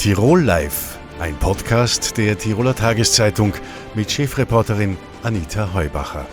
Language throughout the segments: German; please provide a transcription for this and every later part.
Tirol Live, ein Podcast der Tiroler Tageszeitung mit Chefreporterin Anita Heubacher.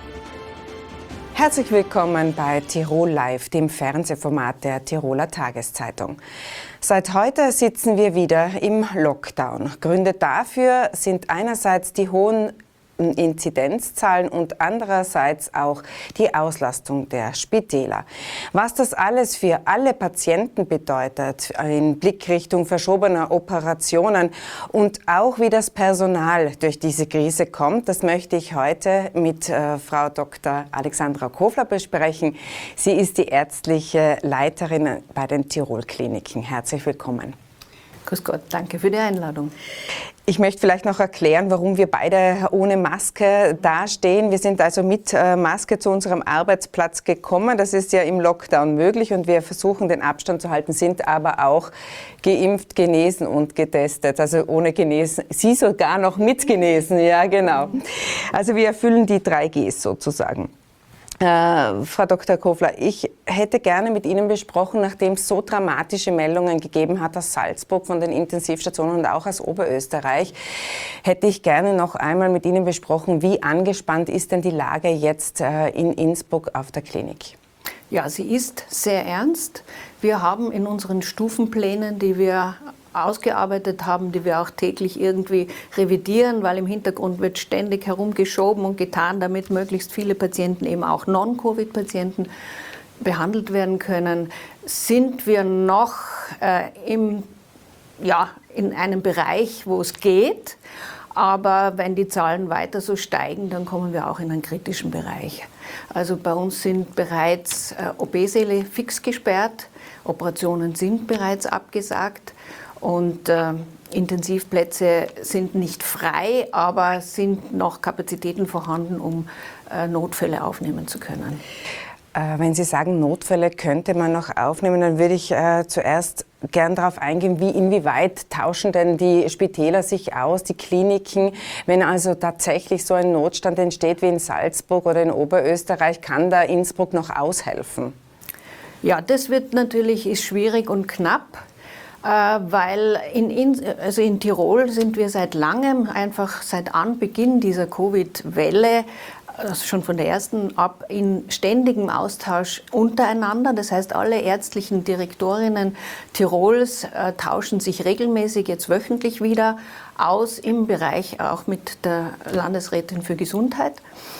Herzlich willkommen bei Tirol Live, dem Fernsehformat der Tiroler Tageszeitung. Seit heute sitzen wir wieder im Lockdown. Gründe dafür sind einerseits die hohen Inzidenzzahlen und andererseits auch die Auslastung der Spitäler. Was das alles für alle Patienten bedeutet, in Blickrichtung verschobener Operationen und auch wie das Personal durch diese Krise kommt, das möchte ich heute mit Frau Dr. Alexandra Kofler besprechen. Sie ist die ärztliche Leiterin bei den Tirol-Kliniken. Herzlich willkommen. Grüß Gott, danke für die Einladung. Ich möchte vielleicht noch erklären, warum wir beide ohne Maske dastehen. Wir sind also mit Maske zu unserem Arbeitsplatz gekommen. Das ist ja im Lockdown möglich und wir versuchen, den Abstand zu halten, sind aber auch geimpft, genesen und getestet. Also ohne genesen, Sie sogar noch mit genesen, ja genau. Also wir erfüllen die 3Gs sozusagen. Frau Dr. Kofler, ich hätte gerne mit Ihnen besprochen, nachdem es so dramatische Meldungen gegeben hat aus Salzburg von den Intensivstationen und auch aus Oberösterreich, hätte ich gerne noch einmal mit Ihnen besprochen, wie angespannt ist denn die Lage jetzt in Innsbruck auf der Klinik? Ja, sie ist sehr ernst. Wir haben in unseren Stufenplänen, die wir ausgearbeitet haben, die wir auch täglich irgendwie revidieren, weil im Hintergrund wird ständig herumgeschoben und getan, damit möglichst viele Patienten, eben auch Non-Covid-Patienten, behandelt werden können, sind wir noch in einem Bereich, wo es geht. Aber wenn die Zahlen weiter so steigen, dann kommen wir auch in einen kritischen Bereich. Also bei uns sind bereits OP-Säle fix gesperrt, Operationen sind bereits abgesagt. Und Intensivplätze sind nicht frei, aber sind noch Kapazitäten vorhanden, um Notfälle aufnehmen zu können. Wenn Sie sagen, Notfälle könnte man noch aufnehmen, dann würde ich zuerst gern darauf eingehen, inwieweit tauschen denn die Spitäler sich aus, die Kliniken, wenn also tatsächlich so ein Notstand entsteht wie in Salzburg oder in Oberösterreich, kann da Innsbruck noch aushelfen? Ja, das wird natürlich ist schwierig und knapp. Weil in Tirol sind wir seit langem, einfach seit Anbeginn dieser Covid-Welle, schon von der ersten ab, in ständigem Austausch untereinander. Das heißt, alle ärztlichen Direktorinnen Tirols tauschen sich regelmäßig, jetzt wöchentlich wieder aus, im Bereich auch mit der Landesrätin für Gesundheit.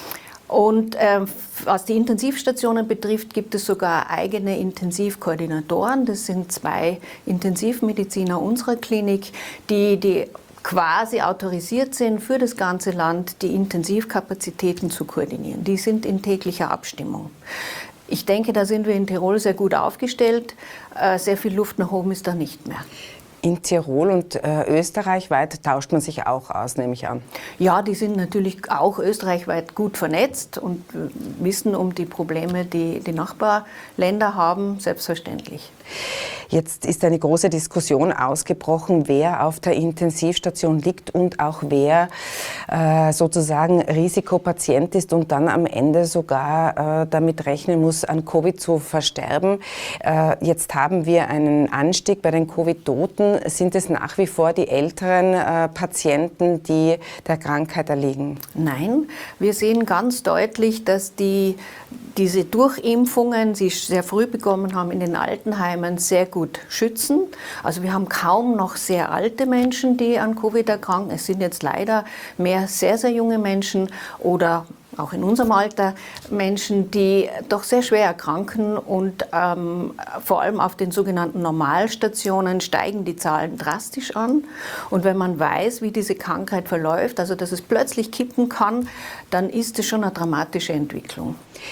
Und was die Intensivstationen betrifft, gibt es sogar eigene Intensivkoordinatoren. Das sind 2 Intensivmediziner unserer Klinik, die quasi autorisiert sind, für das ganze Land die Intensivkapazitäten zu koordinieren. Die sind in täglicher Abstimmung. Ich denke, da sind wir in Tirol sehr gut aufgestellt. Sehr viel Luft nach oben ist da nicht mehr. In Tirol und österreichweit tauscht man sich auch aus, nehme ich an. Ja, die sind natürlich auch österreichweit gut vernetzt und wissen um die Probleme, die die Nachbarländer haben, selbstverständlich. Jetzt ist eine große Diskussion ausgebrochen, wer auf der Intensivstation liegt und auch wer sozusagen Risikopatient ist und dann am Ende sogar damit rechnen muss, an Covid zu versterben. Jetzt haben wir einen Anstieg bei den Covid-Toten. Sind es nach wie vor die älteren Patienten, die der Krankheit erliegen? Nein, wir sehen ganz deutlich, dass diese Durchimpfungen, die sehr früh bekommen haben in den Altenheimen, sehr gut schützen. Also wir haben kaum noch sehr alte Menschen, die an Covid erkranken. Es sind jetzt leider mehr sehr, sehr junge Menschen oder auch in unserem Alter Menschen, die doch sehr schwer erkranken und vor allem auf den sogenannten Normalstationen steigen die Zahlen drastisch an. Und wenn man weiß, wie diese Krankheit verläuft, also dass es plötzlich kippen kann, dann ist es schon eine dramatische Entwicklung.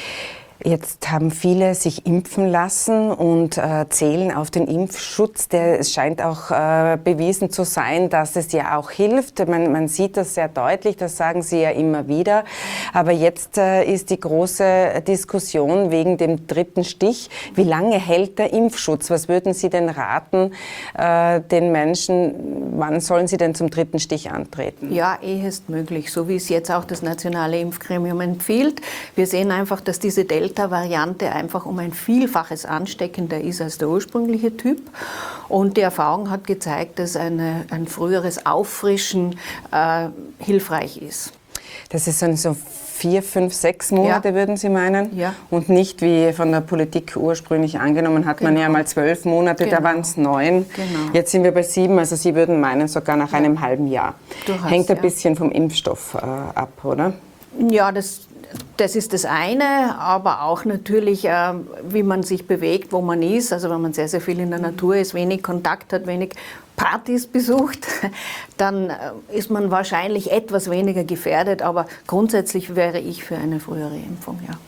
Jetzt haben viele sich impfen lassen und zählen auf den Impfschutz. Es scheint auch bewiesen zu sein, dass es ja auch hilft. Man sieht das sehr deutlich, das sagen Sie ja immer wieder. Aber jetzt ist die große Diskussion wegen dem 3. Stich. Wie lange hält der Impfschutz? Was würden Sie denn raten den Menschen? Wann sollen sie denn zum 3. Stich antreten? Ja, ehestmöglich, so wie es jetzt auch das Nationale Impfgremium empfiehlt. Wir sehen einfach, dass diese Delta Delta-Variante einfach um ein Vielfaches ansteckender ist als der ursprüngliche Typ. Und die Erfahrung hat gezeigt, dass ein früheres Auffrischen hilfreich ist. Das ist dann so 4, 5, 6 Monate, würden Sie meinen? Ja. Und nicht wie von der Politik ursprünglich angenommen, hat man ja mal 12 Monate, da waren es 9. Genau. Jetzt sind wir bei 7, also Sie würden meinen sogar nach einem halben Jahr. Durchaus, Hängt ein bisschen vom Impfstoff ab, oder? Ja, das ist das eine, aber auch natürlich, wie man sich bewegt, wo man ist. Also wenn man sehr, sehr viel in der Natur ist, wenig Kontakt hat, wenig Partys besucht, dann ist man wahrscheinlich etwas weniger gefährdet. Aber grundsätzlich wäre ich für eine frühere Impfung, ja.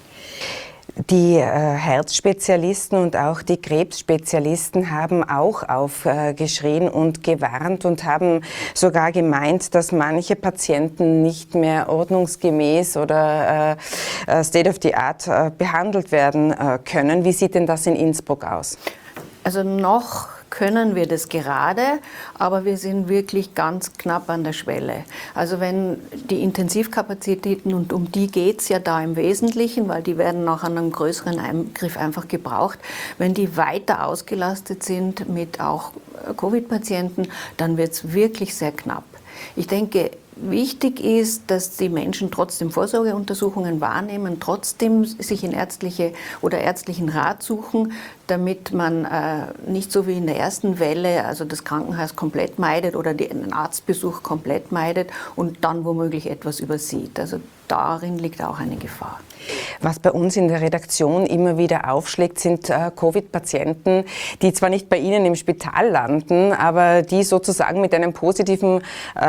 Die Herzspezialisten und auch die Krebsspezialisten haben auch aufgeschrien und gewarnt und haben sogar gemeint, dass manche Patienten nicht mehr ordnungsgemäß oder state of the art behandelt werden können. Wie sieht denn das in Innsbruck aus? Also noch können wir das gerade, aber wir sind wirklich ganz knapp an der Schwelle. Also wenn die Intensivkapazitäten, und um die geht es ja da im Wesentlichen, weil die werden nach einem größeren Eingriff einfach gebraucht, wenn die weiter ausgelastet sind mit auch Covid-Patienten, dann wird es wirklich sehr knapp. Ich denke, wichtig ist, dass die Menschen trotzdem Vorsorgeuntersuchungen wahrnehmen, trotzdem sich in ärztliche oder ärztlichen Rat suchen, damit man nicht so wie in der ersten Welle, also das Krankenhaus komplett meidet oder den Arztbesuch komplett meidet und dann womöglich etwas übersieht. Also darin liegt auch eine Gefahr. Was bei uns in der Redaktion immer wieder aufschlägt, sind Covid-Patienten, die zwar nicht bei Ihnen im Spital landen, aber die sozusagen mit einem positiven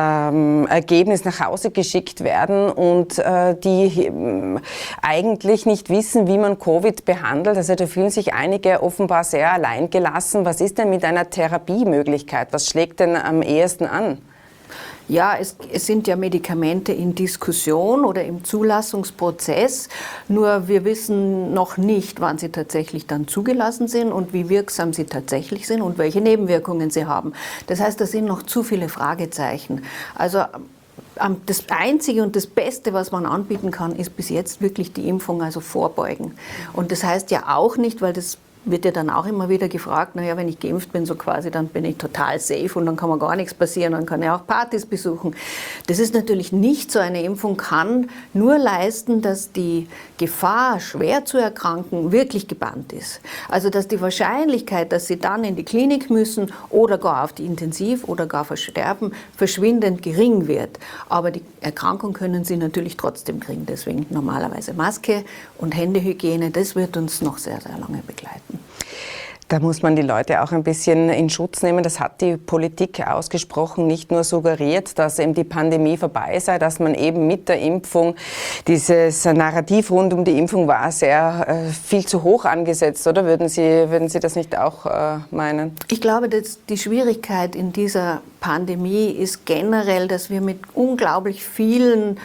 Ergebnis nach Hause geschickt werden und die eigentlich nicht wissen, wie man Covid behandelt. Also da fühlen sich einige offenbar sehr alleingelassen. Was ist denn mit einer Therapiemöglichkeit? Was schlägt denn am ehesten an? Ja, es sind ja Medikamente in Diskussion oder im Zulassungsprozess, nur wir wissen noch nicht, wann sie tatsächlich dann zugelassen sind und wie wirksam sie tatsächlich sind und welche Nebenwirkungen sie haben. Das heißt, da sind noch zu viele Fragezeichen. Also das Einzige und das Beste, was man anbieten kann, ist bis jetzt wirklich die Impfung, also vorbeugen. Und das heißt ja auch nicht, weil das wird ja dann auch immer wieder gefragt, naja, wenn ich geimpft bin, so quasi, dann bin ich total safe und dann kann mir gar nichts passieren, dann kann ich auch Partys besuchen. Das ist natürlich nicht so. Eine Impfung kann nur leisten, dass die Gefahr, schwer zu erkranken, wirklich gebannt ist. Also, dass die Wahrscheinlichkeit, dass Sie dann in die Klinik müssen oder gar auf die Intensiv oder gar versterben, verschwindend gering wird. Aber die Erkrankung können Sie natürlich trotzdem kriegen. Deswegen normalerweise Maske und Händehygiene, das wird uns noch sehr, sehr lange begleiten. Da muss man die Leute auch ein bisschen in Schutz nehmen. Das hat die Politik ausgesprochen, nicht nur suggeriert, dass eben die Pandemie vorbei sei, dass man eben mit der Impfung, dieses Narrativ rund um die Impfung war sehr viel zu hoch angesetzt, oder? Würden Sie das nicht auch meinen? Ich glaube, dass die Schwierigkeit in dieser Pandemie ist generell, dass wir mit unglaublich vielen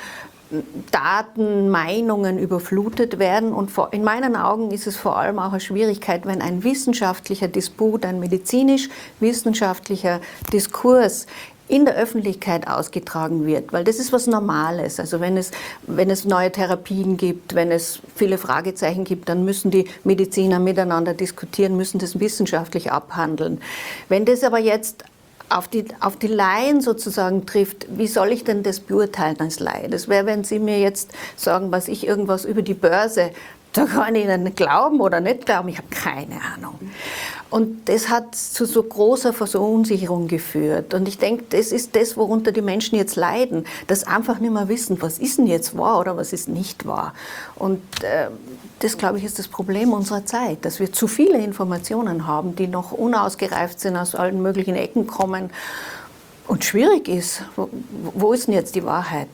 Daten, Meinungen überflutet werden. Und in meinen Augen ist es vor allem auch eine Schwierigkeit, wenn ein wissenschaftlicher Disput, ein medizinisch-wissenschaftlicher Diskurs in der Öffentlichkeit ausgetragen wird, weil das ist was Normales. Also wenn es neue Therapien gibt, wenn es viele Fragezeichen gibt, dann müssen die Mediziner miteinander diskutieren, müssen das wissenschaftlich abhandeln. Wenn das aber jetzt auf die Laien sozusagen trifft, wie soll ich denn das beurteilen als Laie? Das wäre, wenn Sie mir jetzt sagen, was ich irgendwas über die Börse, da kann ich Ihnen glauben oder nicht glauben, ich habe keine Ahnung. Und das hat zu so großer Verunsicherung geführt. Und ich denke, das ist das, worunter die Menschen jetzt leiden, dass einfach nicht mehr wissen, was ist denn jetzt wahr oder was ist nicht wahr. Und das, glaube ich, ist das Problem unserer Zeit, dass wir zu viele Informationen haben, die noch unausgereift sind, aus allen möglichen Ecken kommen. Und schwierig ist, wo ist denn jetzt die Wahrheit?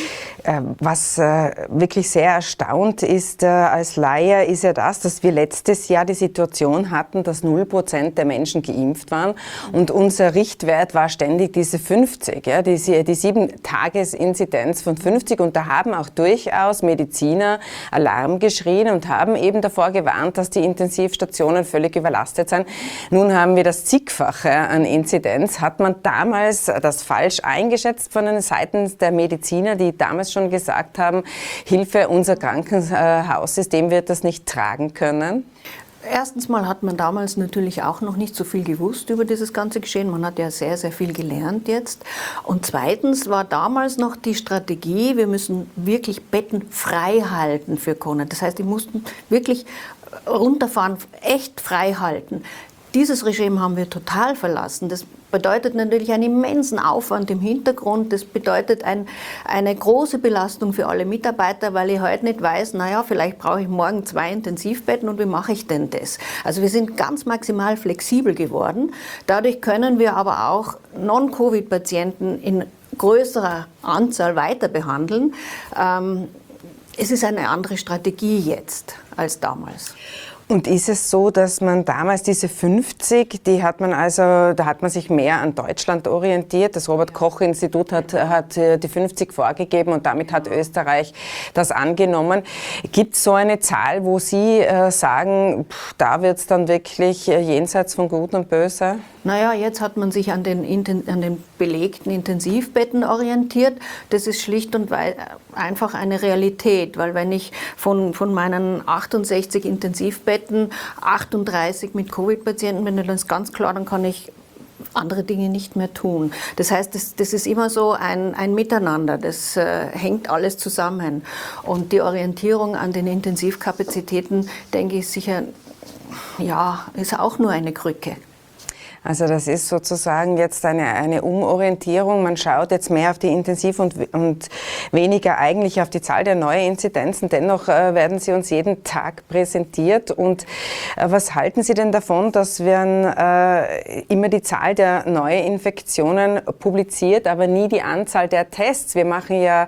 Was wirklich sehr erstaunt ist als Laie, ist ja das, dass wir letztes Jahr die Situation hatten, dass 0% der Menschen geimpft waren und unser Richtwert war ständig diese 50, ja, die 7-Tages-Inzidenz von 50, und da haben auch durchaus Mediziner Alarm geschrien und haben eben davor gewarnt, dass die Intensivstationen völlig überlastet sind. Nun haben wir das Zigfache an Inzidenz. Hat man damals das falsch eingeschätzt von den Seiten der Mediziner, die damals damals schon gesagt haben, Hilfe, unser Krankenhaussystem wird das nicht tragen können? Erstens mal hat man damals natürlich auch noch nicht so viel gewusst über dieses ganze Geschehen. Man hat ja sehr, sehr viel gelernt jetzt. Und zweitens war damals noch die Strategie, wir müssen wirklich Betten frei halten für Corona. Das heißt, die mussten wirklich runterfahren, echt frei halten. Dieses Regime haben wir total verlassen. Das bedeutet natürlich einen immensen Aufwand im Hintergrund. Das bedeutet eine große Belastung für alle Mitarbeiter, weil ich heute nicht weiß, naja, vielleicht brauche ich morgen 2 Intensivbetten und wie mache ich denn das? Also wir sind ganz maximal flexibel geworden. Dadurch können wir aber auch Non-Covid-Patienten in größerer Anzahl weiter behandeln. Es ist eine andere Strategie jetzt als damals. Und ist es so, dass man damals diese 50, da hat man sich mehr an Deutschland orientiert. Das Robert-Koch-Institut hat die 50 vorgegeben und damit hat Österreich das angenommen. Gibt es so eine Zahl, wo Sie sagen, da wird es dann wirklich jenseits von Gut und Böse? Naja, jetzt hat man sich an den belegten Intensivbetten orientiert. Das ist schlicht und einfach eine Realität, weil wenn ich von meinen 68 Intensivbetten 38 mit Covid-Patienten bin, dann ist ganz klar, dann kann ich andere Dinge nicht mehr tun. Das heißt, das ist immer so ein Miteinander, das hängt alles zusammen. Und die Orientierung an den Intensivkapazitäten, denke ich sicher, ja, ist auch nur eine Krücke. Also das ist sozusagen jetzt eine Umorientierung. Man schaut jetzt mehr auf die Intensiv- und weniger eigentlich auf die Zahl der Neuinzidenzen. Dennoch werden sie uns jeden Tag präsentiert. Und was halten Sie denn davon, dass immer die Zahl der Neuinfektionen publiziert, aber nie die Anzahl der Tests? Wir machen ja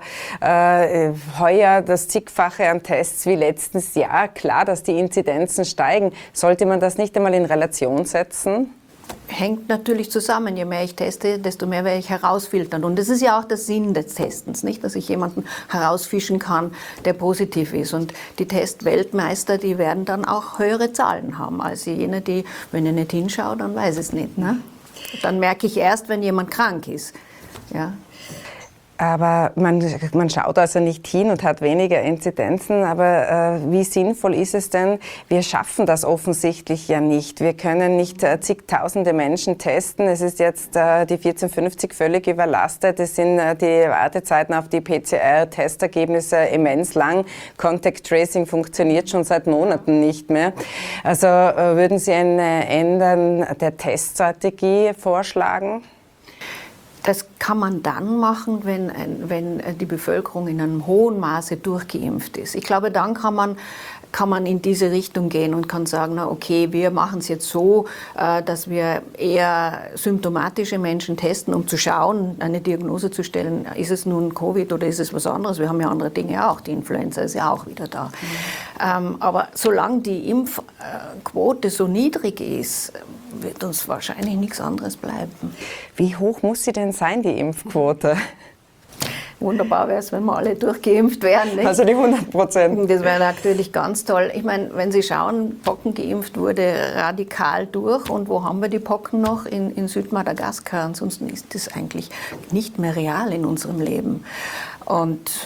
heuer das zigfache an Tests wie letztes Jahr. Klar, dass die Inzidenzen steigen. Sollte man das nicht einmal in Relation setzen? Hängt natürlich zusammen. Je mehr ich teste, desto mehr werde ich herausfiltern. Und das ist ja auch der Sinn des Testens, nicht? Dass ich jemanden herausfischen kann, der positiv ist. Und die Testweltmeister, die werden dann auch höhere Zahlen haben als jene, die, wenn ich nicht hinschaue, dann weiß ich es nicht. Ne? Dann merke ich erst, wenn jemand krank ist. Ja. Aber man schaut also nicht hin und hat weniger Inzidenzen. Aber wie sinnvoll ist es denn? Wir schaffen das offensichtlich ja nicht. Wir können nicht zigtausende Menschen testen. Es ist jetzt die 1450 völlig überlastet. Es sind die Wartezeiten auf die PCR-Testergebnisse immens lang. Contact Tracing funktioniert schon seit Monaten nicht mehr. Also würden Sie ein Ändern der Teststrategie vorschlagen? Das kann man dann machen, wenn die Bevölkerung in einem hohen Maße durchgeimpft ist. Ich glaube, dann kann man in diese Richtung gehen und kann sagen, na okay, wir machen es jetzt so, dass wir eher symptomatische Menschen testen, um zu schauen, eine Diagnose zu stellen, ist es nun Covid oder ist es was anderes? Wir haben ja andere Dinge auch, die Influenza ist ja auch wieder da. Aber solange die Impfquote so niedrig ist, wird uns wahrscheinlich nichts anderes bleiben. Wie hoch muss sie denn sein, die Impfquote? Wunderbar wäre es, wenn wir alle durchgeimpft wären. Nicht? Also die 100%. Das wäre natürlich ganz toll. Ich meine, wenn Sie schauen, Pocken geimpft wurde radikal durch. Und wo haben wir die Pocken noch? In Südmadagaskar. Ansonsten ist das eigentlich nicht mehr real in unserem Leben. Und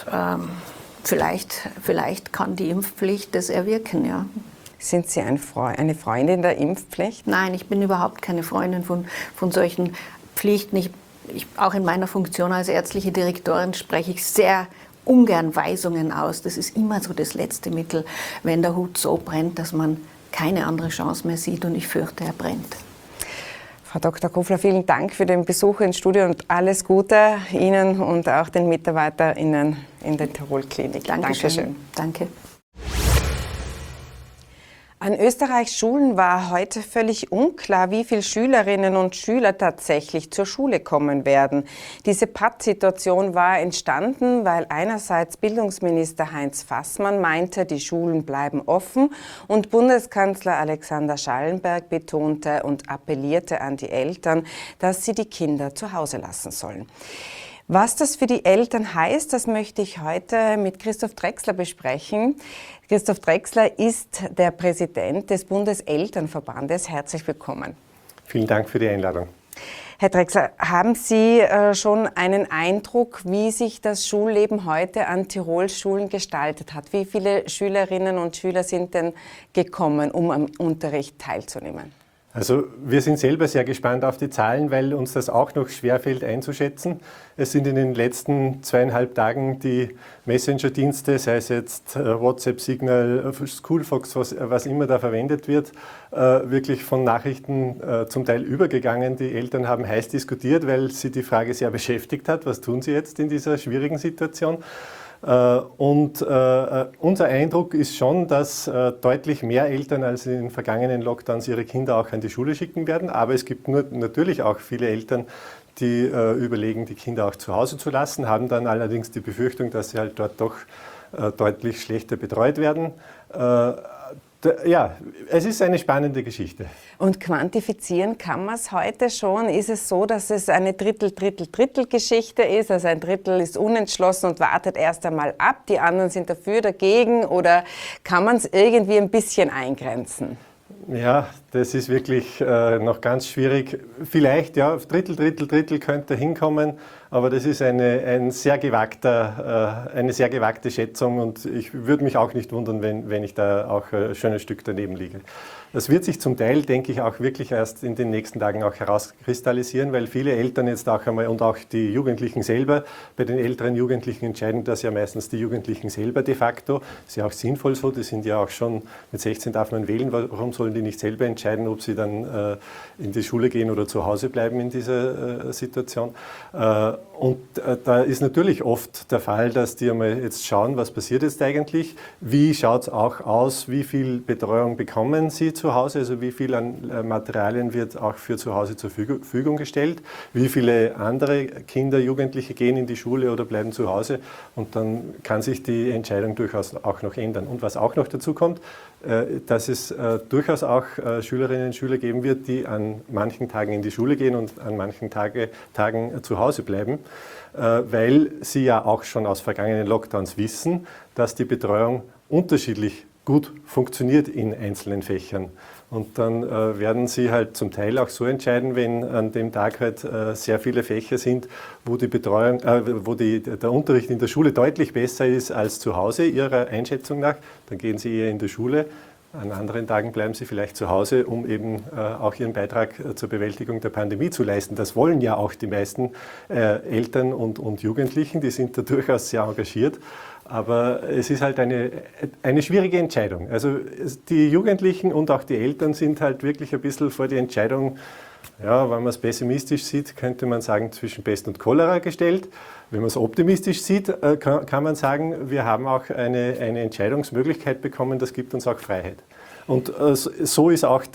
vielleicht kann die Impfpflicht das erwirken, ja. Sind Sie eine Freundin der Impfpflicht? Nein, ich bin überhaupt keine Freundin von solchen Pflichten. Auch in meiner Funktion als ärztliche Direktorin spreche ich sehr ungern Weisungen aus. Das ist immer so das letzte Mittel, wenn der Hut so brennt, dass man keine andere Chance mehr sieht und ich fürchte, er brennt. Frau Dr. Kofler, vielen Dank für den Besuch ins Studio und alles Gute Ihnen und auch den MitarbeiterInnen in der Tirol-Klinik. Dankeschön. Danke. An Österreichs Schulen war heute völlig unklar, wie viele Schülerinnen und Schüler tatsächlich zur Schule kommen werden. Diese Pattsituation war entstanden, weil einerseits Bildungsminister Heinz Fassmann meinte, die Schulen bleiben offen und Bundeskanzler Alexander Schallenberg betonte und appellierte an die Eltern, dass sie die Kinder zu Hause lassen sollen. Was das für die Eltern heißt, das möchte ich heute mit Christoph Drechsler besprechen. Christoph Drechsler ist der Präsident des Bundeselternverbandes. Herzlich willkommen. Vielen Dank für die Einladung. Herr Drechsler, haben Sie schon einen Eindruck, wie sich das Schulleben heute an Tirol-Schulen gestaltet hat? Wie viele Schülerinnen und Schüler sind denn gekommen, um am Unterricht teilzunehmen? Also wir sind selber sehr gespannt auf die Zahlen, weil uns das auch noch schwerfällt einzuschätzen. Es sind in den letzten 2,5 Tagen die Messenger-Dienste, sei es jetzt WhatsApp, Signal, Schoolfox, was immer da verwendet wird, wirklich von Nachrichten zum Teil übergegangen. Die Eltern haben heiß diskutiert, weil sie die Frage sehr beschäftigt hat, was tun sie jetzt in dieser schwierigen Situation. Und unser Eindruck ist schon, dass deutlich mehr Eltern als in den vergangenen Lockdowns ihre Kinder auch an die Schule schicken werden. Aber es gibt natürlich auch viele Eltern, die überlegen, die Kinder auch zu Hause zu lassen, haben dann allerdings die Befürchtung, dass sie halt dort doch deutlich schlechter betreut werden. Ja, es ist eine spannende Geschichte. Und quantifizieren kann man es heute schon? Ist es so, dass es eine Drittel-Geschichte ist? Also ein Drittel ist unentschlossen und wartet erst einmal ab, die anderen sind dafür, dagegen? Oder kann man es irgendwie ein bisschen eingrenzen? Ja, das ist wirklich noch ganz schwierig. Vielleicht, ja, Drittel könnte hinkommen, aber das ist eine sehr gewagte Schätzung und ich würde mich auch nicht wundern, wenn ich da auch ein schönes Stück daneben liege. Das wird sich zum Teil, denke ich, auch wirklich erst in den nächsten Tagen auch herauskristallisieren, weil viele Eltern jetzt auch einmal und auch die Jugendlichen selber, bei den älteren Jugendlichen entscheiden das ja meistens die Jugendlichen selber de facto. Das ist ja auch sinnvoll so, die sind ja auch schon, mit 16 darf man wählen, warum sollen die nicht selber entscheiden, ob sie dann in die Schule gehen oder zu Hause bleiben in dieser Situation. Und da ist natürlich oft der Fall, dass die einmal jetzt schauen, was passiert jetzt eigentlich, wie schaut es auch aus, wie viel Betreuung bekommen sie zu Hause, also wie viel an Materialien wird auch für zu Hause zur Verfügung gestellt, wie viele andere Kinder, Jugendliche gehen in die Schule oder bleiben zu Hause und dann kann sich die Entscheidung durchaus auch noch ändern. Und was auch noch dazu kommt, dass es durchaus auch Schülerinnen und Schüler geben wird, die an manchen Tagen in die Schule gehen und an manchen Tagen zu Hause bleiben, weil sie ja auch schon aus vergangenen Lockdowns wissen, dass die Betreuung unterschiedlich gut funktioniert in einzelnen Fächern. Und dann werden sie halt zum Teil auch so entscheiden, wenn an dem Tag halt sehr viele Fächer sind, wo die Betreuung, der Unterricht in der Schule deutlich besser ist als zu Hause, ihrer Einschätzung nach, dann gehen sie eher in die Schule. An anderen Tagen bleiben sie vielleicht zu Hause, um eben auch ihren Beitrag zur Bewältigung der Pandemie zu leisten. Das wollen ja auch die meisten Eltern und Jugendlichen, die sind da durchaus sehr engagiert. Aber es ist halt eine schwierige Entscheidung. Also die Jugendlichen und auch die Eltern sind halt wirklich ein bisschen vor die Entscheidung, ja, wenn man es pessimistisch sieht, könnte man sagen, zwischen Pest und Cholera gestellt. Wenn man es optimistisch sieht, kann man sagen, wir haben auch eine Entscheidungsmöglichkeit bekommen, das gibt uns auch Freiheit. Und so ist auch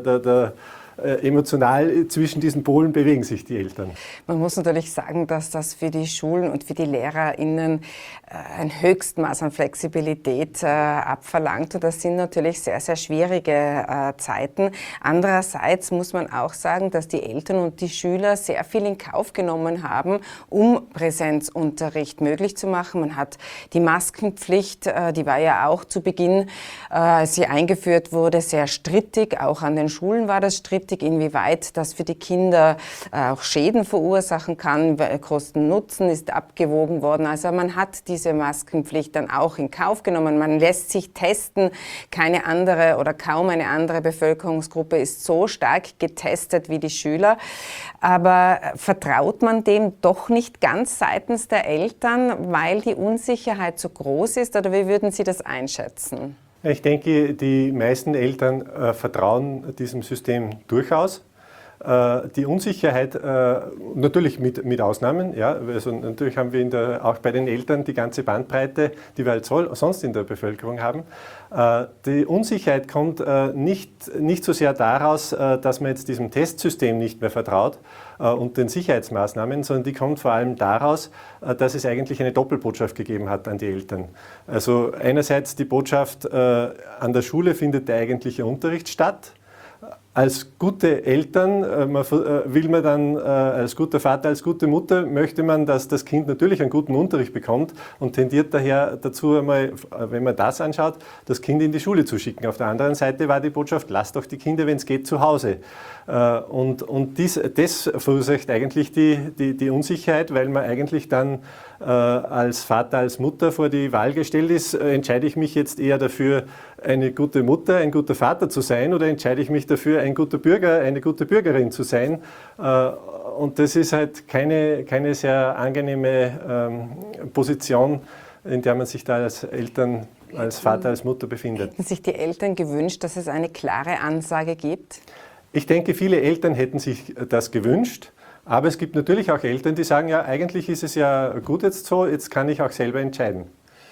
emotional zwischen diesen Polen bewegen sich die Eltern. Man muss natürlich sagen, dass das für die Schulen und für die LehrerInnen ein Höchstmaß an Flexibilität abverlangt. Und das sind natürlich sehr, sehr schwierige Zeiten. Andererseits muss man auch sagen, dass die Eltern und die Schüler sehr viel in Kauf genommen haben, um Präsenzunterricht möglich zu machen. Man hat die Maskenpflicht, die war ja auch zu Beginn, als sie eingeführt wurde, sehr strittig. Auch an den Schulen war das strittig, inwieweit das für die Kinder auch Schäden verursachen kann. Kosten-Nutzen ist abgewogen worden. Also man hat diese Maskenpflicht dann auch in Kauf genommen. Man lässt sich testen. Keine andere oder kaum eine andere Bevölkerungsgruppe ist so stark getestet wie die Schüler. Aber vertraut man dem doch nicht ganz seitens der Eltern, weil die Unsicherheit so groß ist? Oder wie würden Sie das einschätzen? Ich denke, die meisten Eltern vertrauen diesem System durchaus. Die Unsicherheit, natürlich mit Ausnahmen, ja, also natürlich haben wir auch bei den Eltern die ganze Bandbreite, die wir halt sonst in der Bevölkerung haben. Die Unsicherheit kommt nicht so sehr daraus, dass man jetzt diesem Testsystem nicht mehr vertraut und den Sicherheitsmaßnahmen, sondern die kommt vor allem daraus, dass es eigentlich eine Doppelbotschaft gegeben hat an die Eltern. Also einerseits die Botschaft, an der Schule findet der eigentliche Unterricht statt. als gute Eltern will man dann als guter Vater, als gute Mutter, möchte man, dass das Kind natürlich einen guten Unterricht bekommt und tendiert daher dazu, einmal, wenn man das anschaut, das Kind in die Schule zu schicken. Auf der anderen Seite war die Botschaft, lasst doch die Kinder, wenn es geht, zu Hause. Und das verursacht eigentlich die Unsicherheit, weil man eigentlich dann als Vater, als Mutter vor die Wahl gestellt ist, entscheide ich mich jetzt eher dafür, eine gute Mutter, ein guter Vater zu sein, oder entscheide ich mich dafür, ein guter Bürger, eine gute Bürgerin zu sein. Und das ist halt keine sehr angenehme Position, in der man sich da als Eltern, als Vater, als Mutter befindet. Hätten sich die Eltern gewünscht, dass es eine klare Ansage gibt? Ich denke, viele Eltern hätten sich das gewünscht. Aber es gibt natürlich auch Eltern, die sagen, ja, eigentlich ist es ja gut jetzt so, jetzt kann ich auch selber entscheiden.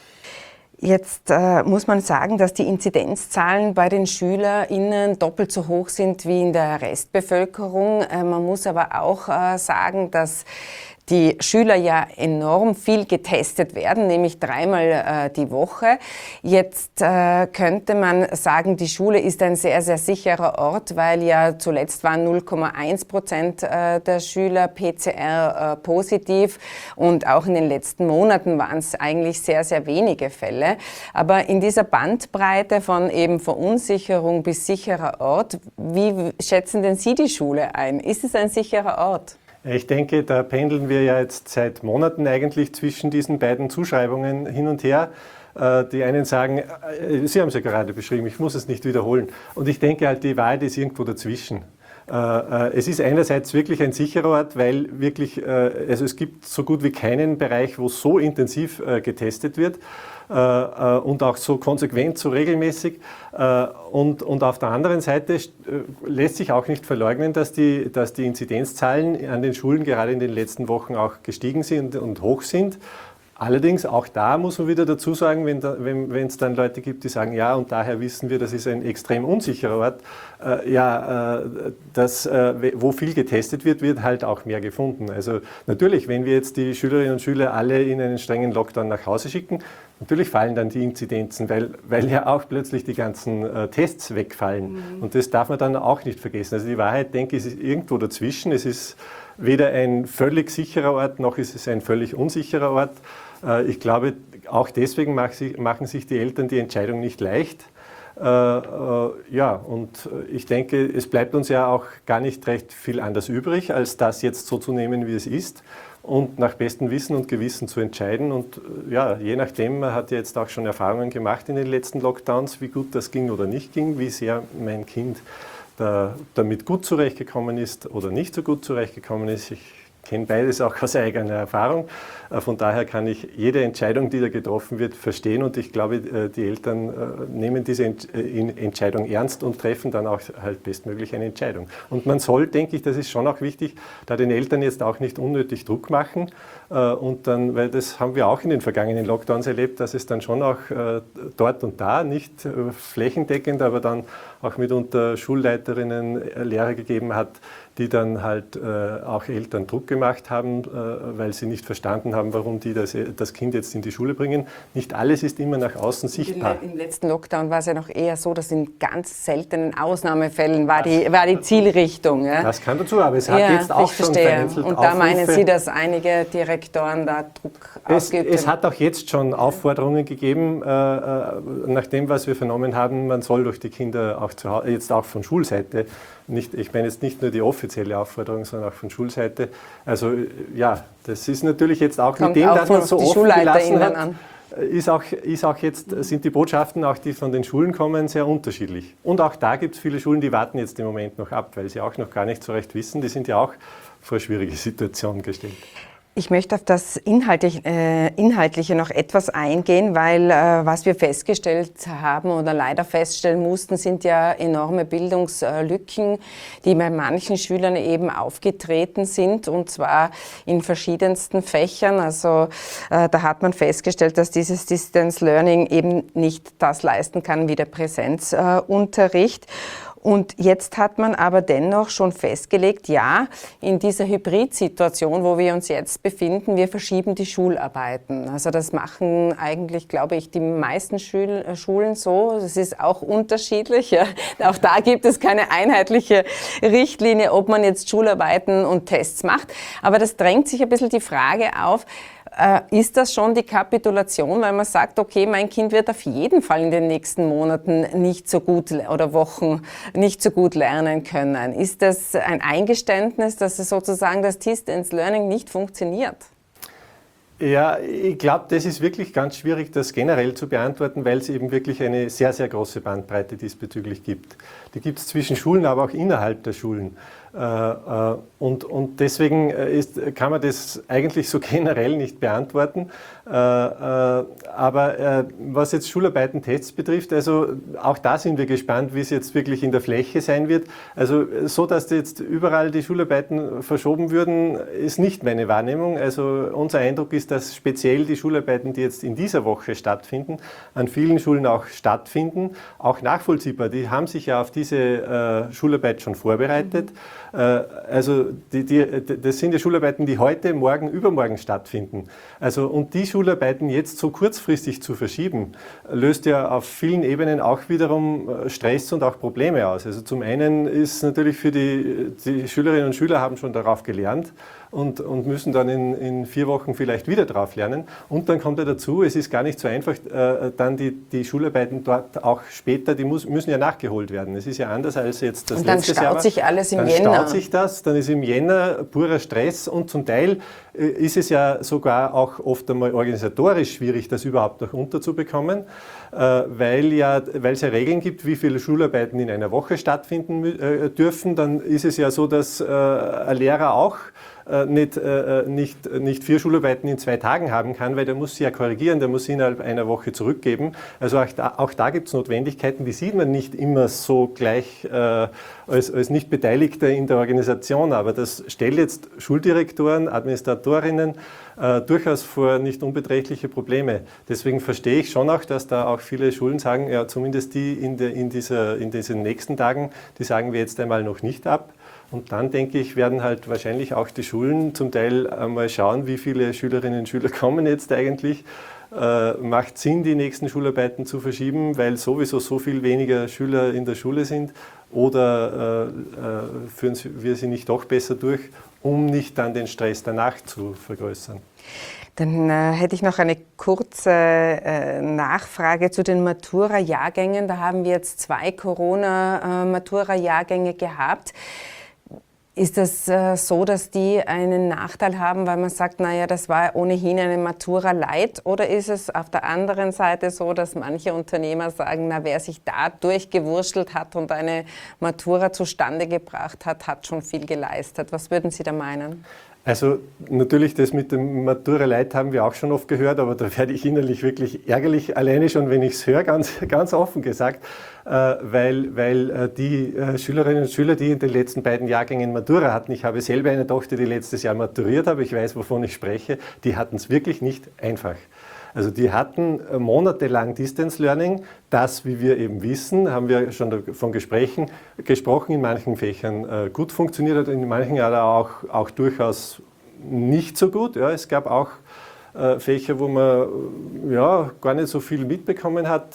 Jetzt muss man sagen, dass die Inzidenzzahlen bei den SchülerInnen doppelt so hoch sind wie in der Restbevölkerung. Man muss aber auch sagen, dass die Schüler ja enorm viel getestet werden, nämlich 3-mal die Woche. Jetzt könnte man sagen, die Schule ist ein sehr, sehr sicherer Ort, weil ja zuletzt waren 0,1% der Schüler PCR positiv und auch in den letzten Monaten waren es eigentlich sehr, sehr wenige Fälle. Aber in dieser Bandbreite von eben Verunsicherung bis sicherer Ort, wie schätzen denn Sie die Schule ein? Ist es ein sicherer Ort? Ich denke, da pendeln wir ja jetzt seit Monaten eigentlich zwischen diesen beiden Zuschreibungen hin und her. Die einen sagen, Sie haben es ja gerade beschrieben, ich muss es nicht wiederholen. Und ich denke halt, die Wahrheit ist irgendwo dazwischen. Es ist einerseits wirklich ein sicherer Ort, weil wirklich, also es gibt so gut wie keinen Bereich, wo so intensiv getestet wird und auch so konsequent, so regelmäßig. Und auf der anderen Seite lässt sich auch nicht verleugnen, dass die Inzidenzzahlen an den Schulen gerade in den letzten Wochen auch gestiegen sind und hoch sind. Allerdings, auch da muss man wieder dazu sagen, wenn es dann Leute gibt, die sagen, ja, und daher wissen wir, das ist ein extrem unsicherer Ort, wo viel getestet wird, wird halt auch mehr gefunden. Also natürlich, wenn wir jetzt die Schülerinnen und Schüler alle in einen strengen Lockdown nach Hause schicken, natürlich fallen dann die Inzidenzen, weil ja auch plötzlich die ganzen Tests wegfallen. Mhm. Und das darf man dann auch nicht vergessen. Also die Wahrheit, denke ich, ist irgendwo dazwischen. Es ist weder ein völlig sicherer Ort, noch ist es ein völlig unsicherer Ort. Ich glaube, auch deswegen machen sich die Eltern die Entscheidung nicht leicht. Und ich denke, es bleibt uns ja auch gar nicht recht viel anders übrig, als das jetzt so zu nehmen, wie es ist und nach bestem Wissen und Gewissen zu entscheiden. Und ja, je nachdem, man hat ja jetzt auch schon Erfahrungen gemacht in den letzten Lockdowns, wie gut das ging oder nicht ging, wie sehr mein Kind damit gut zurechtgekommen ist oder nicht so gut zurechtgekommen ist. Ich kenne beides auch aus eigener Erfahrung. Von daher kann ich jede Entscheidung, die da getroffen wird, verstehen. Und ich glaube, die Eltern nehmen diese Entscheidung ernst und treffen dann auch halt bestmöglich eine Entscheidung. Und man soll, denke ich, das ist schon auch wichtig, da den Eltern jetzt auch nicht unnötig Druck machen. Und dann, weil das haben wir auch in den vergangenen Lockdowns erlebt, dass es dann schon auch dort und da, nicht flächendeckend, aber dann auch mitunter Schulleiterinnen, Lehrer gegeben hat, die dann halt auch Eltern Druck gemacht haben, weil sie nicht verstanden haben, warum die das Kind jetzt in die Schule bringen. Nicht alles ist immer nach außen sichtbar. Im letzten Lockdown war es ja noch eher so, dass in ganz seltenen Ausnahmefällen war die Zielrichtung. Ja? Das kann dazu, aber es hat jetzt auch schon vereinzelt Und da meinen Sie, dass einige Direktoren da Druck ausgeübt haben? Es hat auch jetzt schon Aufforderungen gegeben, nach dem, was wir vernommen haben, man soll durch die Kinder auch zu Hause, jetzt auch von Schulseite, ich meine jetzt nicht nur die offizielle Aufforderung, sondern auch von Schulseite. Also ja, das ist natürlich jetzt auch kommt mit dem, auch dass man so offen gelassen hat, an. Sind die Botschaften, auch die von den Schulen kommen, sehr unterschiedlich. Und auch da gibt es viele Schulen, die warten jetzt im Moment noch ab, weil sie auch noch gar nicht so recht wissen. Die sind ja auch vor schwierige Situationen gestellt. Ich möchte auf das Inhaltliche noch etwas eingehen, weil was wir festgestellt haben oder leider feststellen mussten, sind ja enorme Bildungslücken, die bei manchen Schülern eben aufgetreten sind, und zwar in verschiedensten Fächern. Also da hat man festgestellt, dass dieses Distance Learning eben nicht das leisten kann wie der Präsenzunterricht. Und jetzt hat man aber dennoch schon festgelegt, ja, in dieser Hybridsituation, wo wir uns jetzt befinden, wir verschieben die Schularbeiten. Also das machen eigentlich, glaube ich, die meisten Schulen so. Das ist auch unterschiedlich. Ja. Auch da gibt es keine einheitliche Richtlinie, ob man jetzt Schularbeiten und Tests macht. Aber das drängt sich ein bisschen die Frage auf, ist das schon die Kapitulation, weil man sagt, okay, mein Kind wird auf jeden Fall in den nächsten Monaten nicht so gut oder Wochen nicht so gut lernen können? Ist das ein Eingeständnis, dass es sozusagen das Distance Learning nicht funktioniert? Ja, ich glaube, das ist wirklich ganz schwierig, das generell zu beantworten, weil es eben wirklich eine sehr, sehr große Bandbreite diesbezüglich gibt. Die gibt es zwischen Schulen, aber auch innerhalb der Schulen. Und deswegen kann man das eigentlich so generell nicht beantworten. Aber was jetzt Schularbeiten-Tests betrifft, also auch da sind wir gespannt, wie es jetzt wirklich in der Fläche sein wird. Also so, dass jetzt überall die Schularbeiten verschoben würden, ist nicht meine Wahrnehmung. Also unser Eindruck ist, dass speziell die Schularbeiten, die jetzt in dieser Woche stattfinden, an vielen Schulen auch stattfinden, auch nachvollziehbar. Die haben sich ja auf diese Schularbeit schon vorbereitet. Also das sind ja Schularbeiten, die heute, morgen, übermorgen stattfinden. Also und die Schularbeiten jetzt so kurzfristig zu verschieben, löst ja auf vielen Ebenen auch wiederum Stress und auch Probleme aus. Also zum einen ist natürlich für die Schülerinnen und Schüler haben schon darauf gelernt und müssen dann in 4 Wochen vielleicht wieder drauf lernen. Und dann kommt ja dazu, es ist gar nicht so einfach, dann die Schularbeiten dort auch später, die müssen ja nachgeholt werden. Es ist ja anders als jetzt das letzte Jahr. Und dann staut sich alles im Jänner. Dann staut sich das, dann ist im Jänner purer Stress und zum Teil ist es ja sogar auch oft einmal organisatorisch schwierig, das überhaupt noch unterzubekommen, weil es ja Regeln gibt, wie viele Schularbeiten in einer Woche stattfinden dürfen. Dann ist es ja so, dass ein Lehrer auch nicht 4 Schularbeiten in 2 Tagen haben kann, weil der muss sie ja korrigieren, der muss sie innerhalb einer Woche zurückgeben. Also auch da gibt es Notwendigkeiten, die sieht man nicht immer so gleich als nicht Beteiligter in der Organisation, aber das stellt jetzt Schuldirektoren, Administratorinnen durchaus vor nicht unbeträchtliche Probleme. Deswegen verstehe ich schon auch, dass da auch viele Schulen sagen, ja zumindest die in diesen nächsten Tagen, die sagen wir jetzt einmal noch nicht ab. Und dann, denke ich, werden halt wahrscheinlich auch die Schulen zum Teil einmal schauen, wie viele Schülerinnen und Schüler kommen jetzt eigentlich. Macht Sinn, die nächsten Schularbeiten zu verschieben, weil sowieso so viel weniger Schüler in der Schule sind? Oder führen wir sie nicht doch besser durch, um nicht dann den Stress danach zu vergrößern? Dann hätte ich noch eine kurze Nachfrage zu den Matura-Jahrgängen. Da haben wir jetzt 2 Corona-Matura-Jahrgänge gehabt. Ist das so, dass die einen Nachteil haben, weil man sagt, naja, das war ohnehin eine Matura Light? Oder ist es auf der anderen Seite so, dass manche Unternehmer sagen, na, wer sich da durchgewurschtelt hat und eine Matura zustande gebracht hat, hat schon viel geleistet? Was würden Sie da meinen? Also natürlich, das mit dem Matura Light haben wir auch schon oft gehört, aber da werde ich innerlich wirklich ärgerlich, alleine schon, wenn ich es höre, ganz offen gesagt, weil die Schülerinnen und Schüler, die in den letzten beiden Jahrgängen Matura hatten, ich habe selber eine Tochter, die letztes Jahr maturiert hat, ich weiß, wovon ich spreche, die hatten es wirklich nicht einfach. Also die hatten monatelang Distance Learning, das, wie wir eben wissen, haben wir schon davon gesprochen, in manchen Fächern gut funktioniert hat, in manchen auch durchaus nicht so gut. Ja, es gab auch Fächer, wo man gar nicht so viel mitbekommen hat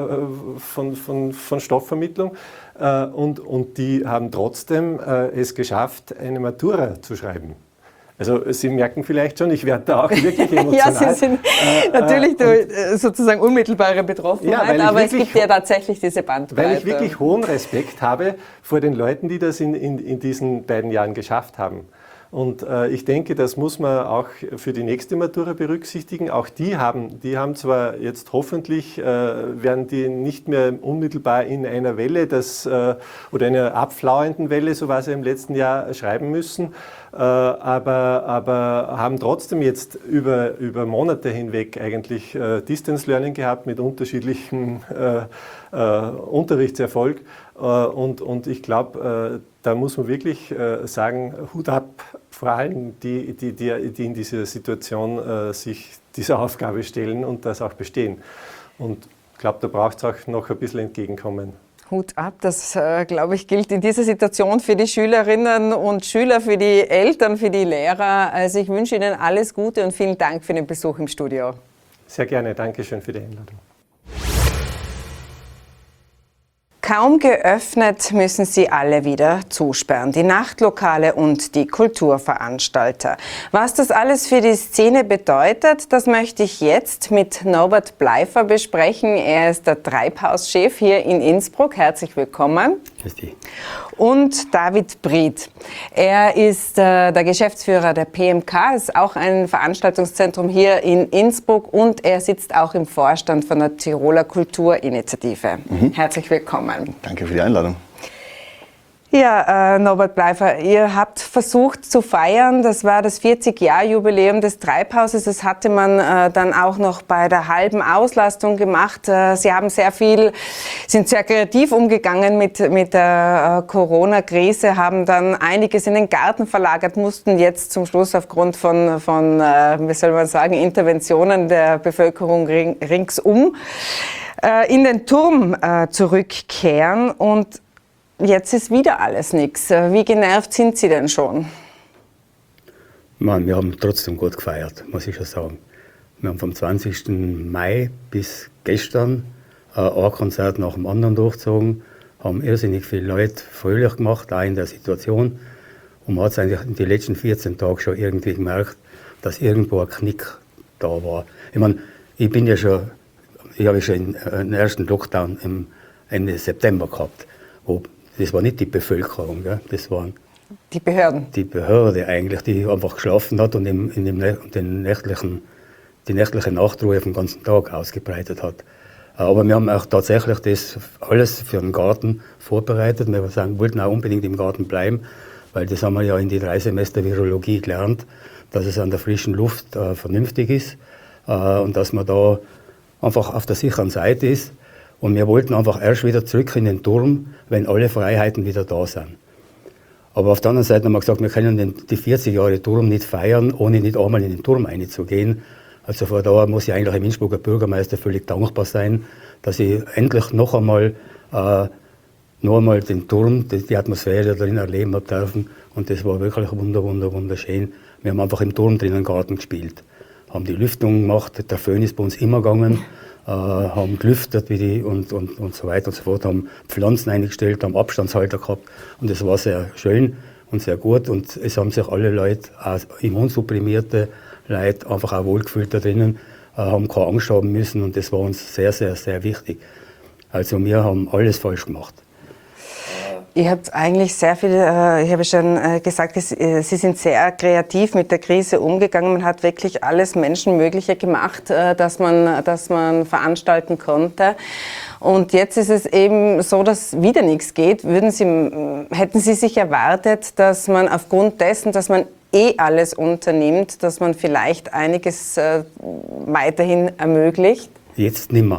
von Stoffvermittlung und die haben trotzdem es geschafft, eine Matura zu schreiben. Also Sie merken vielleicht schon, ich werde da auch wirklich emotional. Ja, Sie sind natürlich sozusagen unmittelbare Betroffenheit, aber es gibt ja tatsächlich diese Bandbreite. Weil ich wirklich hohen Respekt habe vor den Leuten, die das in diesen beiden Jahren geschafft haben. Und ich denke, das muss man auch für die nächste Matura berücksichtigen. Auch die haben zwar jetzt hoffentlich, werden die nicht mehr unmittelbar in einer Welle oder einer abflauenden Welle, so war es ja im letzten Jahr, schreiben müssen, aber haben trotzdem jetzt über Monate hinweg eigentlich Distance Learning gehabt mit unterschiedlichem Unterrichtserfolg. Und ich glaube, da muss man wirklich sagen, Hut ab vor allen, die in dieser Situation sich dieser Aufgabe stellen und das auch bestehen. Und ich glaube, da braucht es auch noch ein bisschen Entgegenkommen. Hut ab, das, glaube ich, gilt in dieser Situation für die Schülerinnen und Schüler, für die Eltern, für die Lehrer. Also ich wünsche Ihnen alles Gute und vielen Dank für den Besuch im Studio. Sehr gerne, Dankeschön für die Einladung. Kaum geöffnet, müssen sie alle wieder zusperren. Die Nachtlokale und die Kulturveranstalter. Was das alles für die Szene bedeutet, das möchte ich jetzt mit Norbert Bleifer besprechen. Er ist der Treibhauschef hier in Innsbruck. Herzlich willkommen. Grüß dich. Und David Bried. Er ist der Geschäftsführer der PMK, ist auch ein Veranstaltungszentrum hier in Innsbruck und er sitzt auch im Vorstand von der Tiroler Kulturinitiative. Herzlich willkommen. Danke für die Einladung. Ja, Norbert Bleifer, ihr habt versucht zu feiern, das war das 40-Jahr-Jubiläum des Treibhauses, das hatte man dann auch noch bei der halben Auslastung gemacht. Sie haben sind sehr kreativ umgegangen mit der Corona-Krise, haben dann einiges in den Garten verlagert, mussten jetzt zum Schluss aufgrund von wie soll man sagen, Interventionen der Bevölkerung ringsum in den Turm zurückkehren und jetzt ist wieder alles nichts. Wie genervt sind Sie denn schon? Mann, wir haben trotzdem gut gefeiert, muss ich schon sagen. Wir haben vom 20. Mai bis gestern ein Konzert nach dem anderen durchgezogen, haben irrsinnig viele Leute fröhlich gemacht, auch in der Situation. Und man hat es eigentlich in den letzten 14 Tagen schon irgendwie gemerkt, dass irgendwo ein Knick da war. Ich meine, ich habe schon den ersten Lockdown im Ende September gehabt. Das war nicht die Bevölkerung, gell? Das waren die Behörden. Die Behörde eigentlich, die einfach geschlafen hat und die nächtliche Nachtruhe den ganzen Tag ausgebreitet hat. Aber wir haben auch tatsächlich das alles für den Garten vorbereitet. Wir wollten auch unbedingt im Garten bleiben, weil das haben wir ja in die 3 Semester Virologie gelernt, dass es an der frischen Luft vernünftig ist und dass man da einfach auf der sicheren Seite ist. Und wir wollten einfach erst wieder zurück in den Turm, wenn alle Freiheiten wieder da sind. Aber auf der anderen Seite haben wir gesagt, wir können die 40 Jahre Turm nicht feiern, ohne nicht einmal in den Turm einzugehen. Also von daher muss ich eigentlich im Innsbrucker Bürgermeister völlig dankbar sein, dass ich endlich noch einmal den Turm, die Atmosphäre darin erleben habe dürfen. Und das war wirklich wunderschön. Wir haben einfach im Turm drinnen Garten gespielt, haben die Lüftung gemacht, der Föhn ist bei uns immer gegangen. Haben gelüftet und so weiter und so fort, haben Pflanzen eingestellt, haben Abstandshalter gehabt und das war sehr schön und sehr gut und es haben sich alle Leute, auch immunsupprimierte Leute, einfach auch wohlgefühlt da drinnen, haben keine Angst haben müssen und das war uns sehr, sehr, sehr wichtig. Also wir haben alles falsch gemacht. Ihr habt eigentlich sehr viel, ich habe schon gesagt, Sie sind sehr kreativ mit der Krise umgegangen. Man hat wirklich alles Menschenmögliche gemacht, dass man veranstalten konnte. Und jetzt ist es eben so, dass wieder nichts geht. Hätten Sie sich erwartet, dass man aufgrund dessen, dass man alles unternimmt, dass man vielleicht einiges weiterhin ermöglicht? Jetzt nimmer.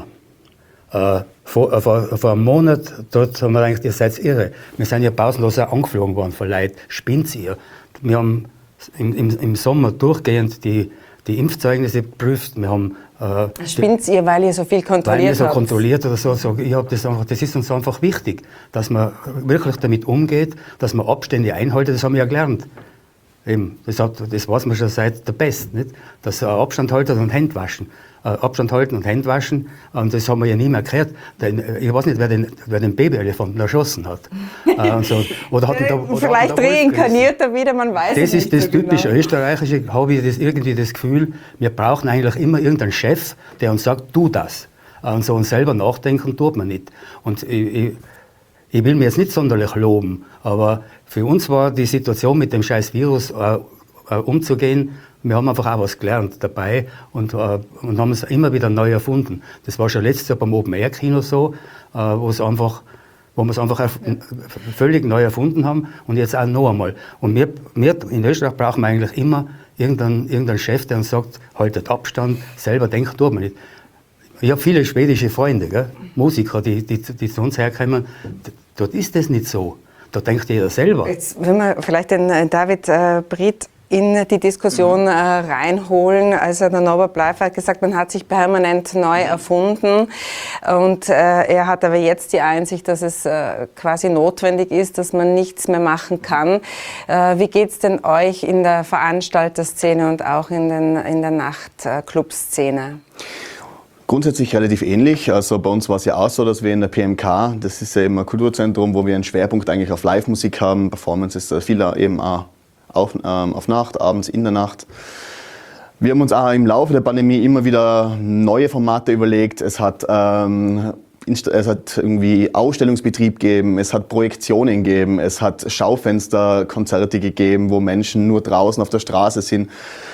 Vor einem Monat, dort haben wir gedacht, ihr seid irre. Wir sind ja pausenlos angeflogen worden von Leuten. Spinnt ihr? Wir haben im Sommer durchgehend die Impfzeugnisse geprüft. Wir haben spinnt ihr, weil ihr so viel kontrolliert habt? Weil wir so kontrolliert oder so. Das ist uns einfach wichtig, dass man wirklich damit umgeht, dass man Abstände einhält. Das haben wir ja gelernt. Eben, das weiß man schon seit der Pest, nicht? Dass Abstand halten und Hände waschen. Abstand halten und Hände waschen, und das haben wir ja nie mehr gehört. Ich weiß nicht, wer den Babyelefanten erschossen hat. Vielleicht reinkarniert er wieder, man weiß es nicht. Das ist das typische Österreichische, habe ich irgendwie das Gefühl, wir brauchen eigentlich immer irgendeinen Chef, der uns sagt, tu das. Und selber nachdenken tut man nicht. Und ich will mir jetzt nicht sonderlich loben, aber für uns war die Situation mit dem scheiß Virus umzugehen. Wir haben einfach auch was gelernt dabei und haben es immer wieder neu erfunden. Das war schon letztes Jahr beim Open-Air-Kino so, wo wir es einfach völlig neu erfunden haben und jetzt auch noch einmal. Und wir in Österreich brauchen wir eigentlich immer irgendeinen Chef, der uns sagt, haltet Abstand, selber denken tut man nicht. Ich habe viele schwedische Freunde, gell? Musiker, die zu uns herkommen. Dort ist das nicht so. Da denkt jeder selber. Jetzt, wenn wir vielleicht den David Bried in die Diskussion reinholen. Also der Norbert Bleifer hat gesagt, man hat sich permanent neu erfunden und er hat aber jetzt die Einsicht, dass es quasi notwendig ist, dass man nichts mehr machen kann. Wie geht es denn euch in der Veranstalterszene und auch in der Nachtclub-Szene? Grundsätzlich relativ ähnlich. Also bei uns war es ja auch so, dass wir in der PMK, das ist ja eben ein Kulturzentrum, wo wir einen Schwerpunkt eigentlich auf Live-Musik haben. Performance ist viel eben auch auf Nacht, abends in der Nacht. Wir haben uns auch im Laufe der Pandemie immer wieder neue Formate überlegt. Es hat irgendwie Ausstellungsbetrieb gegeben, es hat Projektionen gegeben, es hat Schaufensterkonzerte gegeben, wo Menschen nur draußen auf der Straße sind.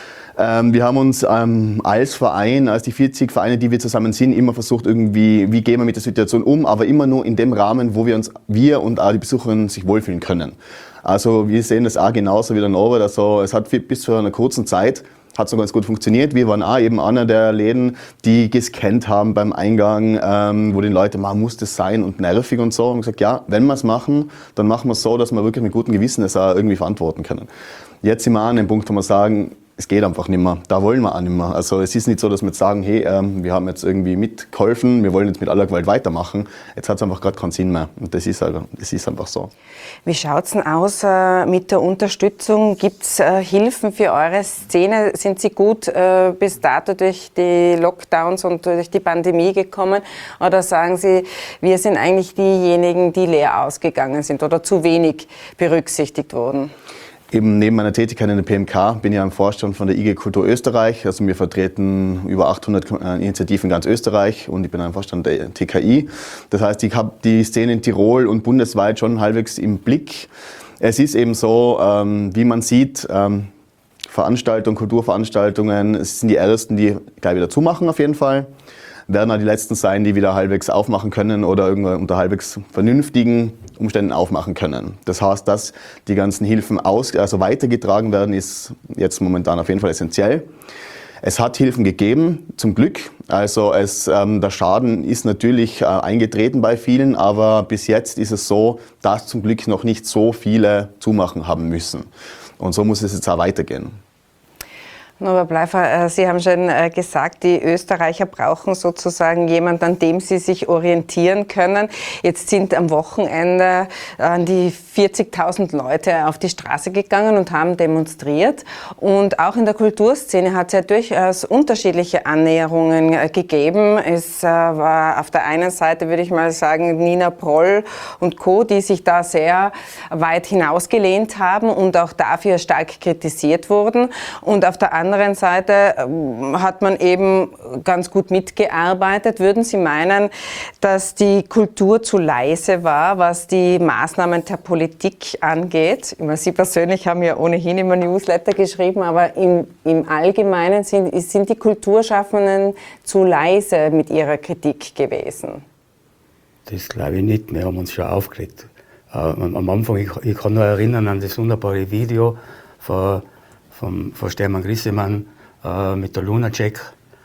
Wir haben uns als Verein, als die 40 Vereine, die wir zusammen sind, immer versucht, irgendwie, wie gehen wir mit der Situation um, aber immer nur in dem Rahmen, wo wir und auch die Besucherinnen sich wohlfühlen können. Also wir sehen das auch genauso wie der Norbert. Also es hat bis zu einer kurzen Zeit hat so ganz gut funktioniert. Wir waren auch eben einer der Läden, die gescannt haben beim Eingang, wo die Leute, muss das sein und nervig und so. Und gesagt, ja, wenn wir es machen, dann machen wir es so, dass wir wirklich mit gutem Gewissen das auch irgendwie verantworten können. Jetzt sind wir an dem Punkt, wo wir sagen, es geht einfach nicht mehr. Da wollen wir auch nicht mehr. Also es ist nicht so, dass wir jetzt sagen, hey, wir haben jetzt irgendwie mitgeholfen, wir wollen jetzt mit aller Gewalt weitermachen. Jetzt hat es einfach gerade keinen Sinn mehr. Und das ist einfach so. Wie schaut es denn aus mit der Unterstützung? Gibt es Hilfen für eure Szene? Sind sie gut bis dato durch die Lockdowns und durch die Pandemie gekommen? Oder sagen Sie, wir sind eigentlich diejenigen, die leer ausgegangen sind oder zu wenig berücksichtigt wurden? Eben neben meiner Tätigkeit in der PMK bin ich ja im Vorstand von der IG Kultur Österreich. Also wir vertreten über 800 Initiativen in ganz Österreich und ich bin im Vorstand der TKI. Das heißt, ich habe die Szene in Tirol und bundesweit schon halbwegs im Blick. Es ist eben so, wie man sieht, Veranstaltungen, Kulturveranstaltungen, es sind die ersten, die gleich wieder zumachen auf jeden Fall. Werden auch die letzten sein, die wieder halbwegs aufmachen können oder irgendwann unter halbwegs vernünftigen Umständen aufmachen können. Das heißt, dass die ganzen Hilfen weitergetragen werden, ist jetzt momentan auf jeden Fall essentiell. Es hat Hilfen gegeben, zum Glück. Also der Schaden ist natürlich eingetreten bei vielen, aber bis jetzt ist es so, dass zum Glück noch nicht so viele zumachen haben müssen. Und so muss es jetzt auch weitergehen. Norbert Bleifer, Sie haben schon gesagt, die Österreicher brauchen sozusagen jemanden, an dem sie sich orientieren können. Jetzt sind am Wochenende die 40.000 Leute auf die Straße gegangen und haben demonstriert. Und auch in der Kulturszene hat es ja durchaus unterschiedliche Annäherungen gegeben. Es war auf der einen Seite, würde ich mal sagen, Nina Proll und Co., die sich da sehr weit hinausgelehnt haben und auch dafür stark kritisiert wurden. Und auf der anderen Seite hat man eben ganz gut mitgearbeitet. Würden Sie meinen, dass die Kultur zu leise war, was die Maßnahmen der Politik angeht? Sie persönlich haben ja ohnehin immer Newsletter geschrieben, aber im Allgemeinen sind die Kulturschaffenden zu leise mit ihrer Kritik gewesen? Das glaube ich nicht. Wir haben uns schon aufgeregt. Am Anfang, ich kann noch erinnern an das wunderbare Video von Stermann Grissemann mit der Lunacek,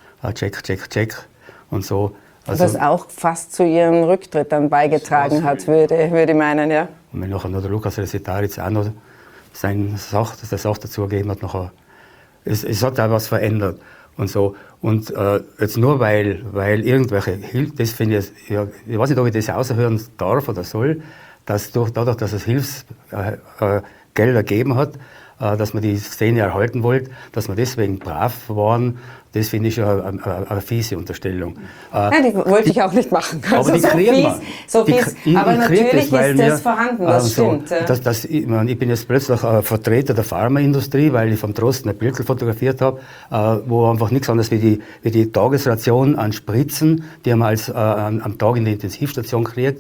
Check und so. Also, was auch fast zu ihrem Rücktritt dann beigetragen hat, würde ich meinen, ja. Und wenn nachher noch der Lukas Resetaritz auch noch seine Sache dazu gegeben hat, nachher, es hat auch was verändert und so. Und jetzt nur weil irgendwelche Hilfen, das finde ich, ja, ich weiß nicht, ob ich das außerhören darf oder soll, dass dadurch, dass es Hilfsgelder gegeben hat, dass man die Szene erhalten wollte, dass wir deswegen brav waren, das finde ich schon eine fiese Unterstellung. Nein, die wollte ich auch nicht machen. Aber die kriegen wir. Aber natürlich ist das vorhanden, das stimmt. Ich bin jetzt plötzlich Vertreter der Pharmaindustrie, weil ich vom Drosten ein Bild fotografiert habe, wo einfach nichts anderes wie die Tagesration an Spritzen, die man am Tag in der Intensivstation kriegt,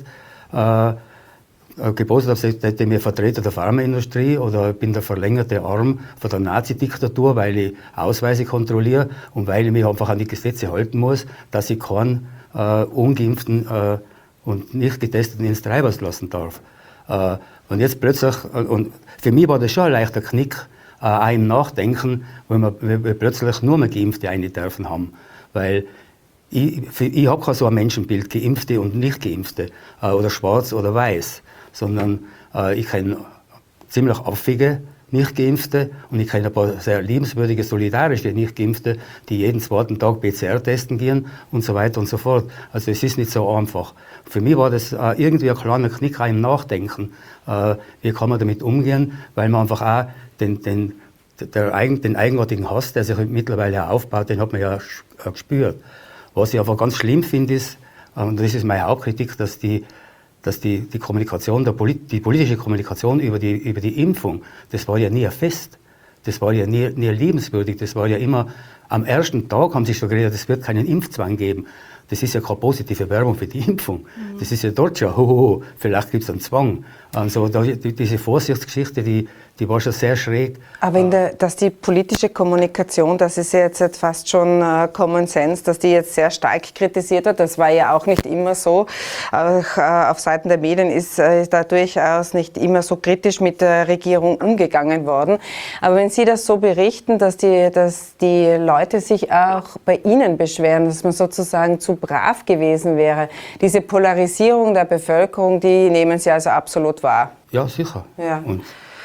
gepostet habe, seitdem ich Vertreter der Pharmaindustrie oder bin der verlängerte Arm von der Nazi-Diktatur, weil ich Ausweise kontrolliere und weil ich mich einfach an die Gesetze halten muss, dass ich keinen Ungeimpften und nicht Getesteten ins Treibhaus lassen darf. Und jetzt plötzlich, und für mich war das schon ein leichter Knick, auch im Nachdenken, weil wir plötzlich nur mehr Geimpfte rein dürfen haben. Weil ich habe kein so ein Menschenbild, Geimpfte und Nicht-Geimpfte oder schwarz oder weiß, sondern ich kenne ziemlich affige Nicht-Geimpfte und ich kenne ein paar sehr liebenswürdige, solidarische Nicht-Geimpfte, die jeden zweiten Tag PCR testen gehen und so weiter und so fort. Also es ist nicht so einfach. Für mich war das irgendwie ein kleiner Knick im Nachdenken. Wie kann man damit umgehen, weil man einfach auch den eigenartigen Hass, der sich mittlerweile aufbaut, den hat man ja gespürt. Was ich aber ganz schlimm finde, ist, und das ist meine Hauptkritik, dass die Kommunikation, die politische Kommunikation über die Impfung, das war ja nie ein Fest. Das war ja nie liebenswürdig. Das war ja immer, am ersten Tag haben sie schon geredet, es wird keinen Impfzwang geben. Das ist ja keine positive Werbung für die Impfung. Das ist ja dort schon, vielleicht gibt es einen Zwang. Also diese Vorsichtsgeschichte, die war schon sehr schräg. Aber dass die politische Kommunikation, das ist ja jetzt fast schon Common Sense, dass die jetzt sehr stark kritisiert wird. Das war ja auch nicht immer so. Auch auf Seiten der Medien ist da durchaus nicht immer so kritisch mit der Regierung umgegangen worden. Aber wenn Sie das so berichten, dass die Leute sich auch bei Ihnen beschweren, dass man sozusagen zu brav gewesen wäre, diese Polarisierung der Bevölkerung, die nehmen Sie also absolut wahr? Ja, sicher. Ja. Und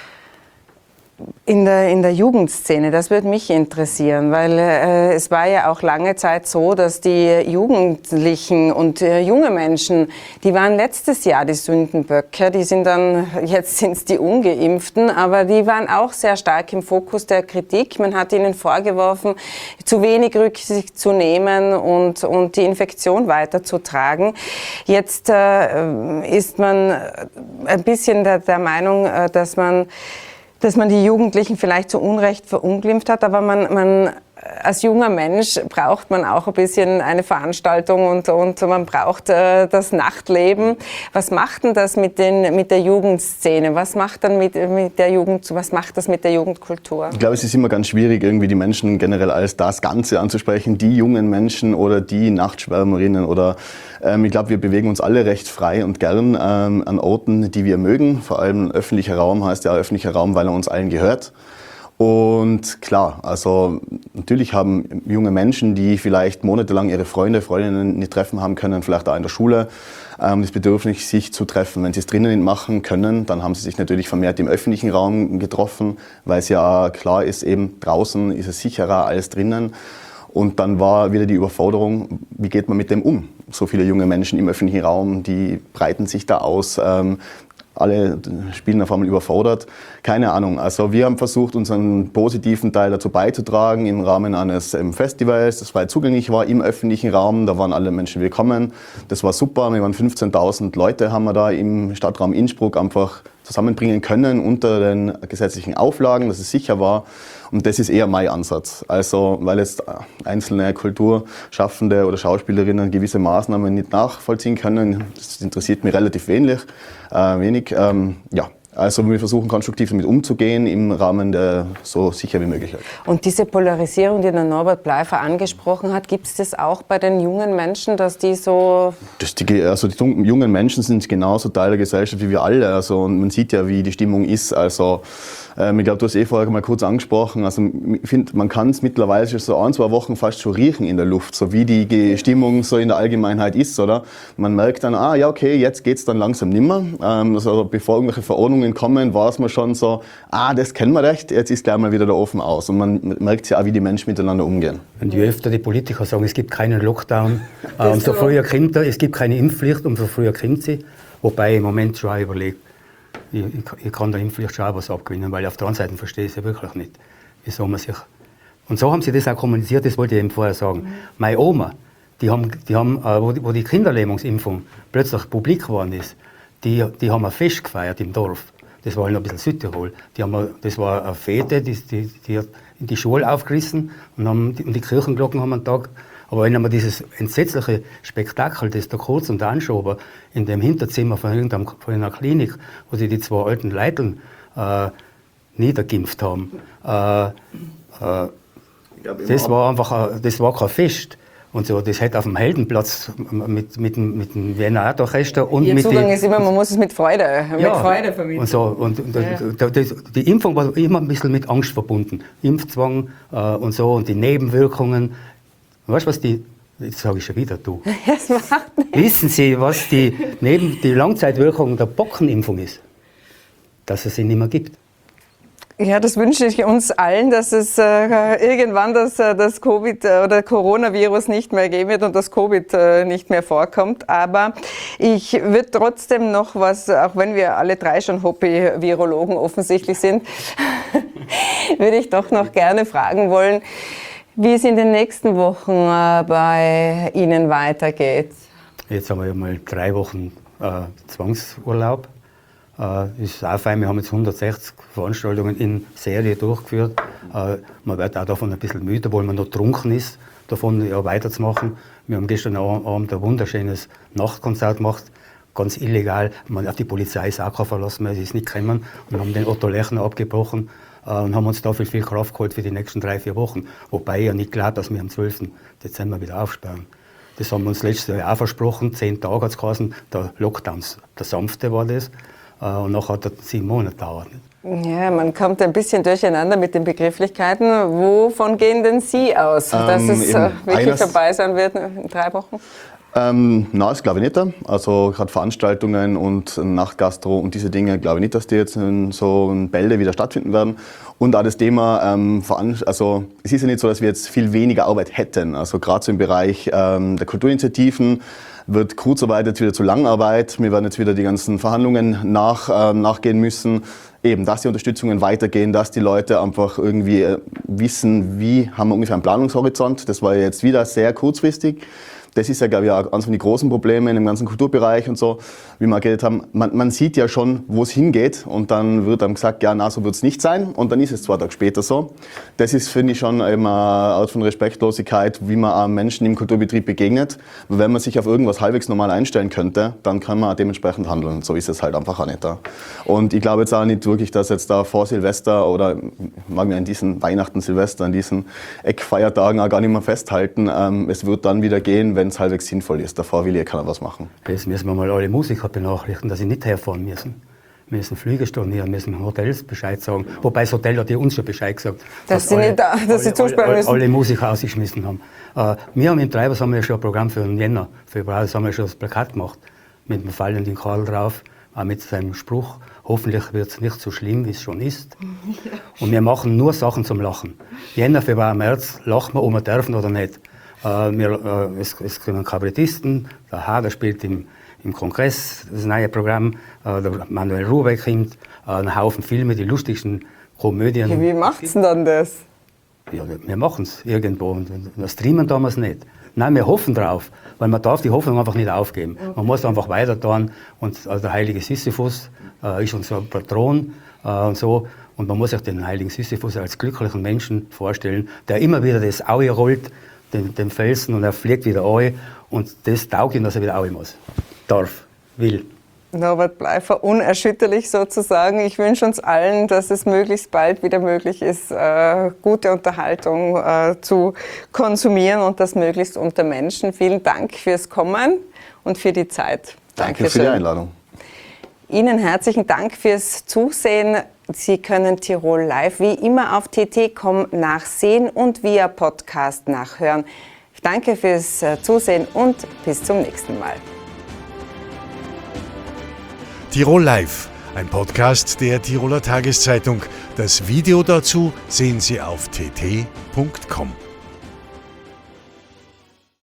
in der Jugendszene, das würde mich interessieren, weil es war ja auch lange Zeit so, dass die Jugendlichen und junge Menschen, die waren letztes Jahr die Sündenböcke, jetzt sind es die Ungeimpften, aber die waren auch sehr stark im Fokus der Kritik. Man hat ihnen vorgeworfen, zu wenig Rücksicht zu nehmen und die Infektion weiterzutragen. Jetzt ist man ein bisschen der Meinung, dass man die Jugendlichen vielleicht zu Unrecht verunglimpft hat, aber man als junger Mensch braucht man auch ein bisschen eine Veranstaltung und man braucht das Nachtleben. Was macht denn das mit der Jugendszene? Was macht das mit der Jugendkultur? Ich glaube, es ist immer ganz schwierig, irgendwie die Menschen generell als das Ganze anzusprechen, die jungen Menschen oder die Nachtschwärmerinnen oder ich glaube, wir bewegen uns alle recht frei und gern an Orten, die wir mögen. Vor allem öffentlicher Raum heißt ja öffentlicher Raum, weil er uns allen gehört. Und klar, also natürlich haben junge Menschen, die vielleicht monatelang ihre Freundinnen nicht treffen haben können, vielleicht auch in der Schule, das Bedürfnis, sich zu treffen. Wenn sie es drinnen nicht machen können, dann haben sie sich natürlich vermehrt im öffentlichen Raum getroffen, weil es ja klar ist, eben draußen ist es sicherer als drinnen. Und dann war wieder die Überforderung, wie geht man mit dem um? So viele junge Menschen im öffentlichen Raum, die breiten sich da aus. Alle spielen auf einmal überfordert. Keine Ahnung. Also wir haben versucht, unseren positiven Teil dazu beizutragen im Rahmen eines Festivals, das frei zugänglich war im öffentlichen Raum. Da waren alle Menschen willkommen. Das war super. Wir waren 15.000 Leute, haben wir da im Stadtraum Innsbruck einfach zusammenbringen können unter den gesetzlichen Auflagen, dass es sicher war. Und das ist eher mein Ansatz. Also, weil jetzt einzelne Kulturschaffende oder Schauspielerinnen gewisse Maßnahmen nicht nachvollziehen können, das interessiert mich relativ wenig. Ja. Also wir versuchen konstruktiv damit umzugehen im Rahmen der so sicher wie möglich. Und diese Polarisierung, die der Norbert Bleifer angesprochen hat, gibt es das auch bei den jungen Menschen, dass die so... Die jungen Menschen sind genauso Teil der Gesellschaft wie wir alle. Also, und man sieht ja, wie die Stimmung ist. Also ich glaube, du hast vorher mal kurz angesprochen. Also ich finde, man kann es mittlerweile schon so 1-2 Wochen fast schon riechen in der Luft, so wie die Stimmung so in der Allgemeinheit ist, oder? Man merkt dann, ja okay, jetzt geht's dann langsam nimmer. Also bevor irgendwelche Verordnungen kommen, war es mal schon so, das kennen wir recht, jetzt ist gleich mal wieder der Ofen aus. Und man merkt ja auch, wie die Menschen miteinander umgehen. Und je öfter die Politiker sagen, es gibt keinen Lockdown, umso früher kommt er, es gibt keine Impfpflicht, umso früher kommt sie. Wobei ich im Moment schon überlege, ich kann der Impfpflicht schon auch was abgewinnen, weil auf der anderen Seite verstehe ich es ja wirklich nicht, wieso man sich... Und so haben sie das auch kommuniziert, das wollte ich eben vorher sagen. Meine Oma, die haben, wo die Kinderlähmungsimpfung plötzlich publik geworden ist, die haben ein Fest gefeiert im Dorf. Das war halt noch ein bisschen Südtirol. Das war eine Fete, die hat in die Schule aufgerissen und die Kirchenglocken haben einen Tag. Aber wenn man dieses entsetzliche Spektakel, das da kurz und anschoben, in dem Hinterzimmer von einer Klinik, wo sie die 2 alten Leiteln niedergeimpft haben, das war kein Fest. Und so, das hätte auf dem Heldenplatz mit dem Wiener Orchester und Ihr mit Zugang ist immer, man muss es mit Freude vermitteln. Und so, die Impfung war immer ein bisschen mit Angst verbunden. Impfzwang und so und die Nebenwirkungen. Weißt du, was jetzt sage ich schon wieder, du. Das macht nichts. Wissen Sie, was die Langzeitwirkung der Pockenimpfung ist? Dass es sie nicht mehr gibt. Ja, das wünsche ich uns allen, dass es irgendwann das Covid oder Coronavirus nicht mehr geben wird und das Covid nicht mehr vorkommt. Aber ich würde trotzdem noch was, auch wenn wir alle drei schon Hobby-Virologen offensichtlich sind, würde ich doch noch gerne fragen wollen, wie es in den nächsten Wochen bei Ihnen weitergeht. Jetzt haben wir ja mal 3 Wochen Zwangsurlaub. Ist auch fein, wir haben jetzt 160 Veranstaltungen in Serie durchgeführt. Man wird auch davon ein bisschen müde, weil man noch trunken ist, davon ja weiterzumachen. Wir haben gestern Abend ein wunderschönes Nachtkonzert gemacht, ganz illegal. Auf die Polizei ist auch kein Verlass mehr, sie ist nicht gekommen und haben den Otto Lechner abgebrochen und haben uns dafür viel Kraft geholt für die nächsten 3-4 Wochen. Wobei ich ja nicht glaube, dass wir am 12. Dezember wieder aufsperren. Das haben wir uns letztes Jahr auch versprochen, 10 Tage hat es geheißen, der Lockdown, der sanfte war das. Und nachher hat es 7 Monate gedauert. Ja, man kommt ein bisschen durcheinander mit den Begrifflichkeiten. Wovon gehen denn Sie aus, dass es wirklich vorbei sein wird in 3 Wochen? Nein, das glaube ich nicht. Also gerade Veranstaltungen und Nachtgastro und diese Dinge, glaube ich nicht, dass die jetzt in so in Bälde wieder stattfinden werden. Und auch das Thema, also es ist ja nicht so, dass wir jetzt viel weniger Arbeit hätten. Also gerade so im Bereich der Kulturinitiativen wird Kurzarbeit jetzt wieder zu Langarbeit. Wir werden jetzt wieder die ganzen Verhandlungen nachgehen müssen. Eben, dass die Unterstützungen weitergehen, dass die Leute einfach irgendwie wissen, wie haben wir ungefähr einen Planungshorizont. Das war jetzt wieder sehr kurzfristig. Das ist ja, glaube ich, auch eines von den großen Problemen im ganzen Kulturbereich und so, wie wir geredet haben. Man sieht ja schon, wo es hingeht und dann wird einem gesagt, ja, na, so wird es nicht sein und dann ist es 2 Tage später so. Das ist, finde ich, schon immer eine Art von Respektlosigkeit, wie man einem Menschen im Kulturbetrieb begegnet. Wenn man sich auf irgendwas halbwegs normal einstellen könnte, dann kann man dementsprechend handeln. So ist es halt einfach auch nicht da. Und ich glaube jetzt auch nicht wirklich, dass jetzt da vor Silvester oder mag mir an diesen Weihnachten, Silvester, an diesen Eckfeiertagen auch gar nicht mehr festhalten. Es wird dann wieder gehen, wenn es halbwegs sinnvoll ist. Davor will ja keiner was machen. Jetzt müssen wir mal alle Musiker benachrichtigen, dass sie nicht herfahren müssen. Wir müssen Flüge stornieren, müssen Hotels Bescheid sagen. Wobei das Hotel hat ja uns schon Bescheid gesagt, dass sie zusperren müssen. Alle Musiker ausgeschmissen haben. Wir haben im Treibers haben wir schon ein Programm für den Jänner, Februar, das haben wir schon das Plakat gemacht. Mit dem fallenden Karl drauf, auch mit seinem Spruch, hoffentlich wird es nicht so schlimm, wie es schon ist. Und wir machen nur Sachen zum Lachen. Jänner, Februar, März lachen wir, ob wir dürfen oder nicht. Es kommen Kabarettisten, der Hager spielt im Kongress, das neue Programm, der Manuel Rubeck kommt, ein Haufen Filme, die lustigsten Komödien. Ja, wie macht's denn dann das? Ja, wir machen es irgendwo und wir streamen damals nicht. Nein, wir hoffen drauf, weil man darf die Hoffnung einfach nicht aufgeben. Man muss einfach weiter tun und der heilige Sisyphus ist unser Patron und so. Und man muss sich den heiligen Sisyphus als glücklichen Menschen vorstellen, der immer wieder das Aue rollt, den Felsen und er fliegt wieder ein und das taugt ihm, dass er wieder rein muss. Darf, will. Norbert Bleifer, unerschütterlich sozusagen. Ich wünsche uns allen, dass es möglichst bald wieder möglich ist, gute Unterhaltung zu konsumieren und das möglichst unter Menschen. Vielen Dank fürs Kommen und für die Zeit. Danke für die Einladung. Ihnen herzlichen Dank fürs Zusehen. Sie können Tirol Live wie immer auf tt.com nachsehen und via Podcast nachhören. Danke fürs Zusehen und bis zum nächsten Mal. Tirol Live, ein Podcast der Tiroler Tageszeitung. Das Video dazu sehen Sie auf tt.com.